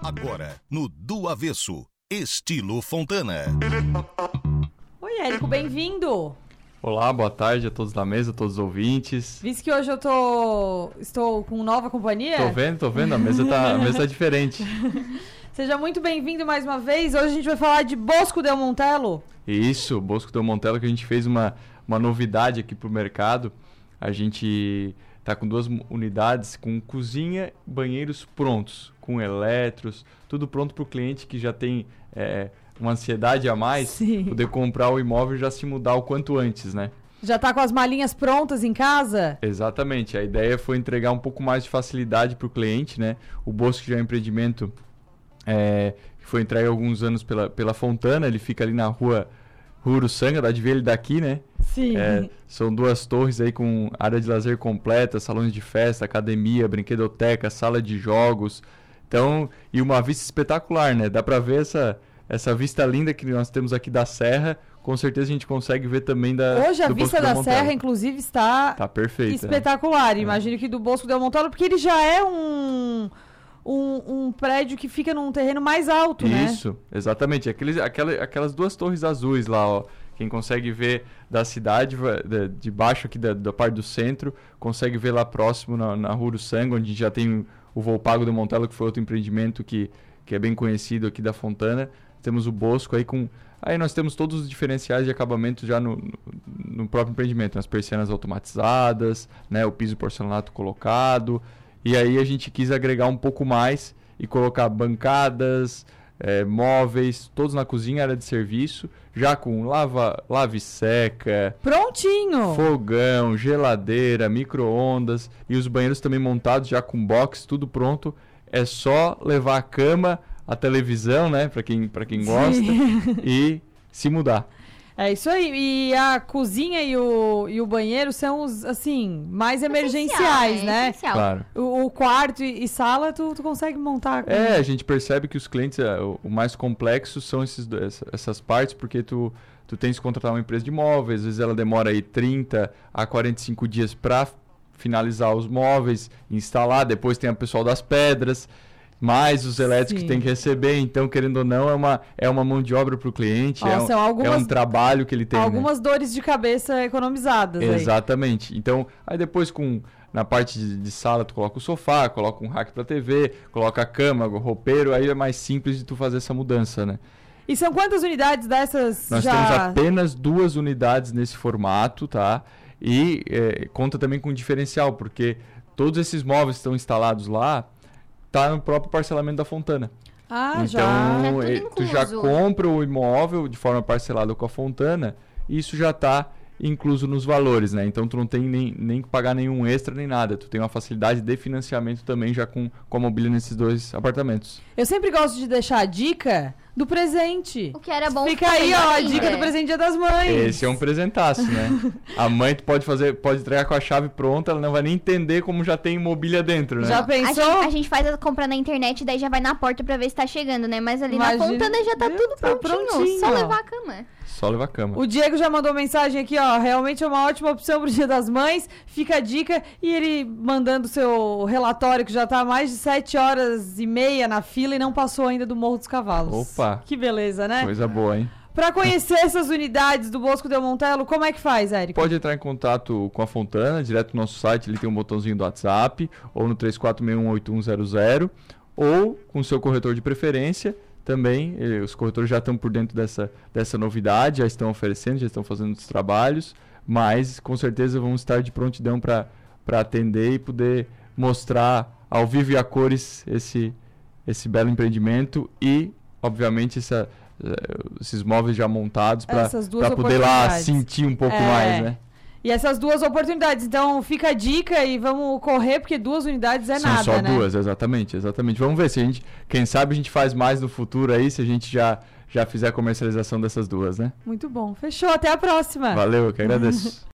Agora, no Do Avesso, estilo Fontana. Oi, Érico, bem-vindo. Olá, boa tarde a todos da mesa, a todos os ouvintes. Visto que hoje eu estou com nova companhia? Tô vendo, a mesa tá diferente. Seja muito bem-vindo mais uma vez. Hoje a gente vai falar de Bosco Del Montello. Isso, Bosco Del Montello, que a gente fez uma novidade aqui pro mercado. A gente tá com 2 unidades com cozinha e banheiros prontos, com eletros, tudo pronto pro cliente que já tem uma ansiedade a mais, Sim. Poder comprar o imóvel e já se mudar o quanto antes, né? Já tá com as malinhas prontas em casa? Exatamente, a ideia foi entregar um pouco mais de facilidade pro cliente, né? O Bosco já é um empreendimento que foi entregue há alguns anos pela Fontana, ele fica ali na rua Uruçanga, dá de ver ele daqui, né? Sim. São 2 torres aí com área de lazer completa, salões de festa, academia, brinquedoteca, sala de jogos. Então, e uma vista espetacular, né? Dá pra ver essa vista linda que nós temos aqui da Serra. Com certeza a gente consegue ver também Hoje a vista da Serra, inclusive, está perfeita, espetacular. Imagino que do Bosco Del Montello, porque ele já é um prédio que fica num terreno mais alto, né? Isso, exatamente. Aquelas 2 torres azuis lá, ó. Quem consegue ver da cidade, de baixo aqui da parte do centro, consegue ver lá próximo na rua Uruçanga, onde já tem o Volpago do Montello, que foi outro empreendimento que é bem conhecido aqui da Fontana. Temos o Bosco aí com... Aí nós temos todos os diferenciais de acabamento já no próprio empreendimento. As persianas automatizadas, né, o piso porcelanato colocado. E aí a gente quis agregar um pouco mais e colocar bancadas, móveis, todos na cozinha, área de serviço, já com lave seca, prontinho, fogão, geladeira, micro-ondas e os banheiros também montados já com box, tudo pronto. É só levar a cama, a televisão, né, para quem gosta, e se mudar. É isso aí. E a cozinha e o banheiro são os, assim, mais emergenciais, né? Essencial. Claro. O quarto e sala, tu consegue montar. A gente percebe que os clientes, o mais complexo são essas partes, porque tu tens que contratar uma empresa de móveis, às vezes ela demora aí 30 a 45 dias para finalizar os móveis, instalar, depois tem o pessoal das pedras, mais os elétricos que tem que receber, então, querendo ou não, é uma mão de obra para o cliente, é um trabalho que ele tem. Algumas dores de cabeça economizadas. Exatamente. Aí. Então, aí depois na parte de sala, tu coloca o sofá, coloca um rack para TV, coloca a cama, o roupeiro, aí é mais simples de tu fazer essa mudança, né? E são quantas unidades dessas Nós temos apenas 2 unidades nesse formato, tá? E conta também com diferencial, porque todos esses móveis que estão instalados lá, tá no próprio parcelamento da Fontana. Então, tu já compra o imóvel de forma parcelada com a Fontana, e isso já tá incluso nos valores, né? Então, tu não tem nem que pagar nenhum extra, nem nada. Tu tem uma facilidade de financiamento também já com a mobília nesses 2 apartamentos. Eu sempre gosto de deixar a dica do presente. O que era bom. Fica aí, ó, a dica do presente Dia das Mães. Esse é um presentaço, né? A mãe tu pode entregar com a chave pronta, ela não vai nem entender como já tem mobília dentro, né? Já pensou? A gente faz a compra na internet, daí já vai na porta pra ver se tá chegando, né? Mas ali na Fontana já tá tudo prontinho. Só levar a cama. Só levar a cama. O Diego já mandou mensagem aqui, ó. Realmente é uma ótima opção pro Dia das Mães. Fica a dica. E ele mandando seu relatório, que já tá há mais de 7h30 na fila e não passou ainda do Morro dos Cavalos. Opa! Que beleza, né? Coisa boa, hein? Pra conhecer essas unidades do Bosco Del Montello, como é que faz, Érico? Pode entrar em contato com a Fontana, direto no nosso site, ele tem um botãozinho do WhatsApp, ou no 34618100, ou com o seu corretor de preferência. Também, os corretores já estão por dentro dessa novidade, já estão oferecendo, já estão fazendo os trabalhos, mas com certeza vão estar de prontidão para atender e poder mostrar ao vivo e a cores esse belo empreendimento e, obviamente, esses móveis já montados para poder lá sentir um pouco mais, né? E essas 2 oportunidades, então fica a dica e vamos correr, porque 2 unidades é nada, né? São só 2, exatamente. Vamos ver se quem sabe a gente faz mais no futuro aí, se a gente já fizer a comercialização dessas 2, né? Muito bom. Fechou, até a próxima. Valeu, eu que agradeço.